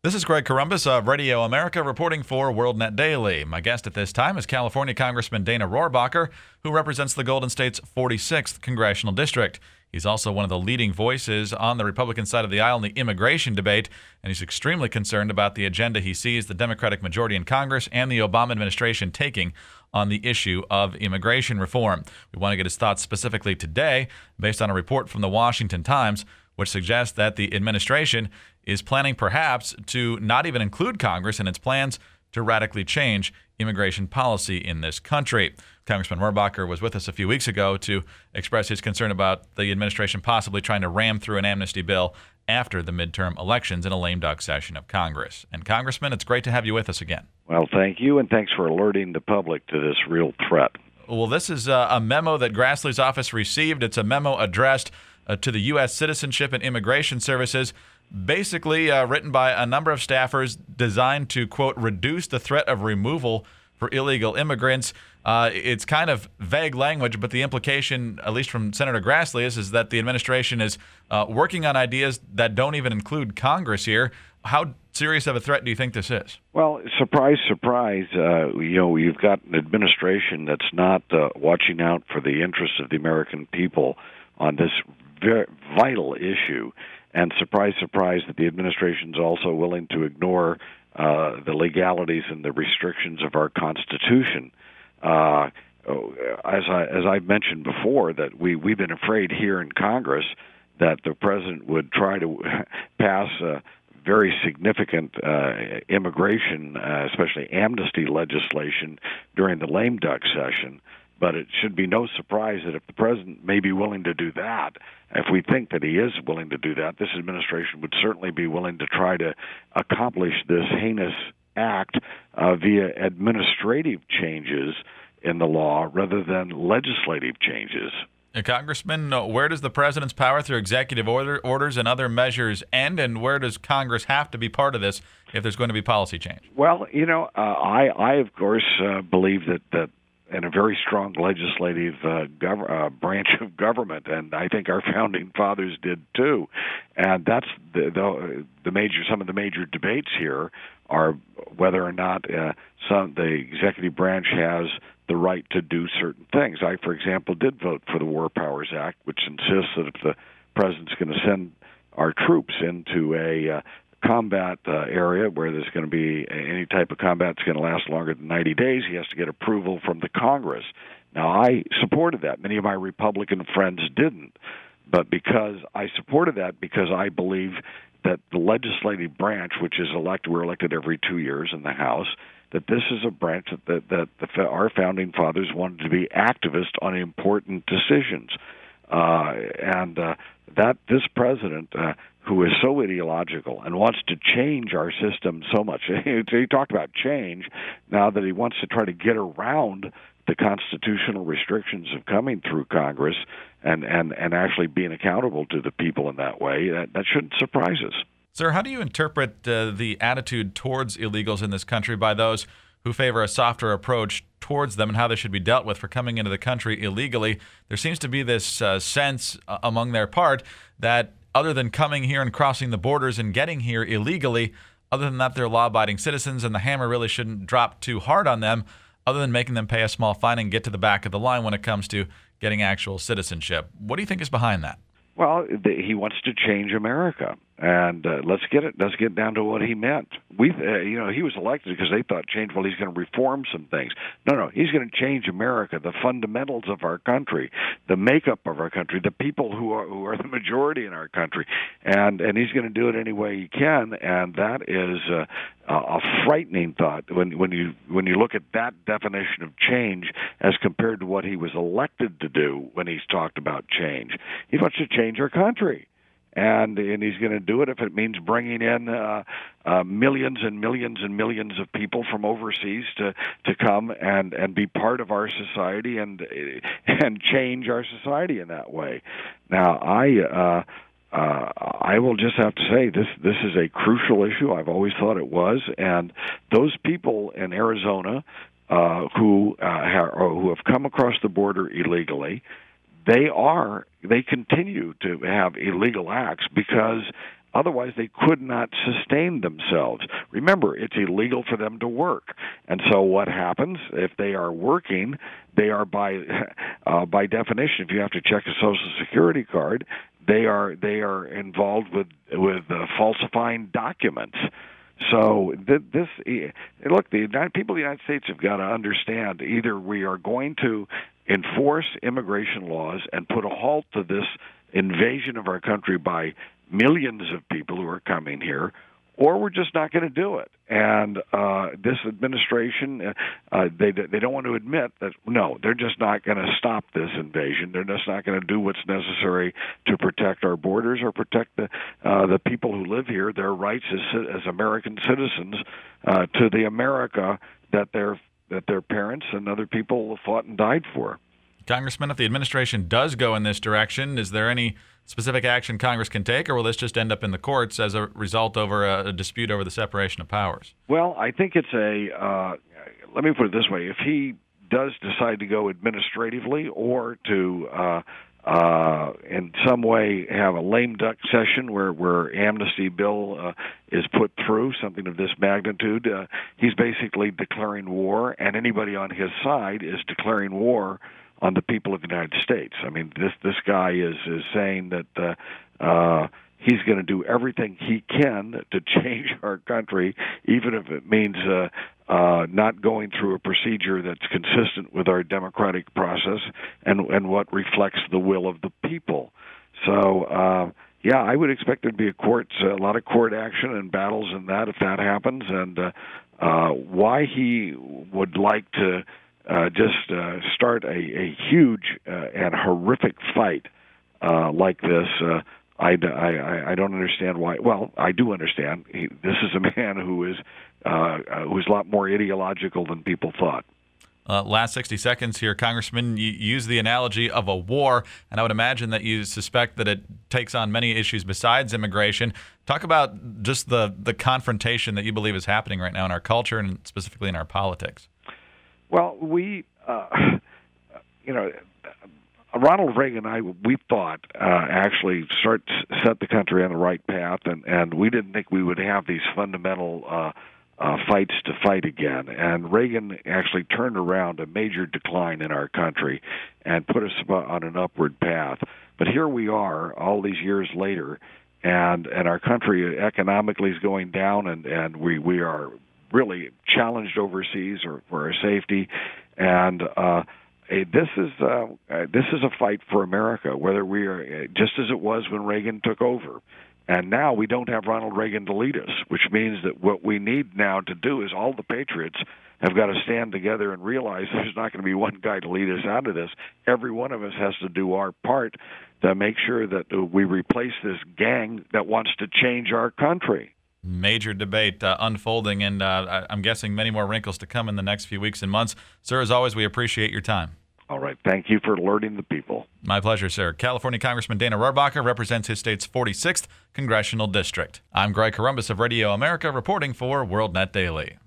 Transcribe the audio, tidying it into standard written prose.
This is Greg Corombos of Radio America reporting for WorldNet Daily. My guest at this time is California Congressman Dana Rohrabacher, who represents the Golden State's 46th Congressional District. He's also one of the leading voices on the Republican side of the aisle in the immigration debate, and he's extremely concerned about the agenda he sees the Democratic majority in Congress and the Obama administration taking on the issue of immigration reform. We want to get his thoughts specifically today based on a report from the Washington Times, which suggests that the administration is planning perhaps to not even include Congress in its plans to radically change immigration policy in this country. Congressman Rohrabacher was with us a few weeks ago to express his concern about the administration possibly trying to ram through an amnesty bill after the midterm elections in a lame duck session of Congress. And Congressman, it's great to have you with us again. Well, thank you, and thanks for alerting the public to this real threat. Well, this is a memo that Grassley's office received. It's a memo addressed to the U.S. Citizenship and Immigration Services, basically written by a number of staffers designed to, quote, reduce the threat of removal for illegal immigrants. It's kind of vague language, but the implication, at least from Senator Grassley, is that the administration is working on ideas that don't even include Congress here. How serious of a threat do you think this is? Well, surprise, surprise, you've got an administration that's not watching out for the interests of the American people on this very vital issue. And surprise, surprise, that the administration's also willing to ignore the legalities and the restrictions of our Constitution. As I've mentioned before, that we've been afraid here in Congress that the president would try to pass very significant immigration, especially amnesty legislation, during the lame duck session. But it should be no surprise that if the president may be willing to do that, if we think that he is willing to do that, this administration would certainly be willing to try to accomplish this heinous act via administrative changes in the law rather than legislative changes. Congressman, where does the president's power through executive orders and other measures end, and where does Congress have to be part of this if there's going to be policy change? Well, I of course believe that in a very strong legislative branch of government, and I think our founding fathers did too. And that's some of the major debates here are whether or not the executive branch has the right to do certain things. I, for example, did vote for the War Powers Act, which insists that if the president's going to send our troops into a combat area where there's going to be any type of combat that's going to last longer than 90 days, he has to get approval from the Congress. Now, I supported that. Many of my Republican friends didn't. But because I supported that, because I believe that the legislative branch, which is elected, we're elected every 2 years in the House, that this is a branch that our founding fathers wanted to be activist on important decisions. That this president, who is so ideological and wants to change our system so much, he talked about change, now that he wants to try to get around the constitutional restrictions of coming through Congress and actually being accountable to the people in that way, that shouldn't surprise us. Sir, how do you interpret the attitude towards illegals in this country by those who favor a softer approach towards them and how they should be dealt with for coming into the country illegally? There seems to be this sense among their part that other than coming here and crossing the borders and getting here illegally, other than that, they're law-abiding citizens, and the hammer really shouldn't drop too hard on them, other than making them pay a small fine and get to the back of the line when it comes to getting actual citizenship. What do you think is behind that? Well, he wants to change America, and let's get down to what he meant. He was elected because they thought change. Well, he's going to reform some things. No, he's going to change America, the fundamentals of our country, the makeup of our country, the people who are the majority in our country, and he's going to do it any way he can. And that is a frightening thought when you look at that definition of change as compared to what he was elected to do when he's talked about change. He wants to change our country. And he's going to do it if it means bringing in millions and millions and millions of people from overseas to come and be part of our society and change our society in that way. Now, I will just have to say this is a crucial issue. I've always thought it was, and those people in Arizona who have come across the border illegally, they continue to have illegal acts because Otherwise, they could not sustain themselves. Remember, it's illegal for them to work. And so what happens if they are working? They are by definition, if you have to check a Social Security card, they are involved with falsifying documents. So this look, the people of the United States have got to understand: either we are going to enforce immigration laws and put a halt to this invasion of our country by millions of people who are coming here, or we're just not going to do it. And this administration, they don't want to admit that, no, they're just not going to stop this invasion. They're just not going to do what's necessary to protect our borders or protect the people who live here, their rights as American citizens to the America that their parents and other people fought and died for. Congressman, if the administration does go in this direction, is there any specific action Congress can take, or will this just end up in the courts as a result over a dispute over the separation of powers? Well, I think it's let me put it this way. If he does decide to go administratively or to in some way have a lame duck session where amnesty bill is put through, something of this magnitude, he's basically declaring war, and anybody on his side is declaring war on the people of the United States. I mean, this guy is saying that he's going to do everything he can to change our country, even if it means not going through a procedure that's consistent with our democratic process and what reflects the will of the people. So, yeah, I would expect there to be a lot of court action and battles in that if that happens. And why he would like to just start a huge and horrific fight like this, I don't understand why. Well, I do understand. This is a man who's a lot more ideological than people thought. Last 60 seconds here, Congressman. You use the analogy of a war, and I would imagine that you suspect that it takes on many issues besides immigration. Talk about just the confrontation that you believe is happening right now in our culture and specifically in our politics. Well, Ronald Reagan we thought actually set the country on the right path, and we didn't think we would have these fundamental fights to fight again. And Reagan actually turned around a major decline in our country and put us on an upward path. But here we are, all these years later, and our country economically is going down, and we are really challenged overseas or for our safety, and this is a fight for America. Whether we are just as it was when Reagan took over, and now we don't have Ronald Reagan to lead us, which means that what we need now to do is all the patriots have got to stand together and realize there's not going to be one guy to lead us out of this. Every one of us has to do our part to make sure that we replace this gang that wants to change our country. Major debate unfolding, and I'm guessing many more wrinkles to come in the next few weeks and months. Sir, as always, we appreciate your time. All right. Thank you for alerting the people. My pleasure, sir. California Congressman Dana Rohrabacher represents his state's 46th Congressional District. I'm Greg Corombos of Radio America, reporting for WorldNet Daily.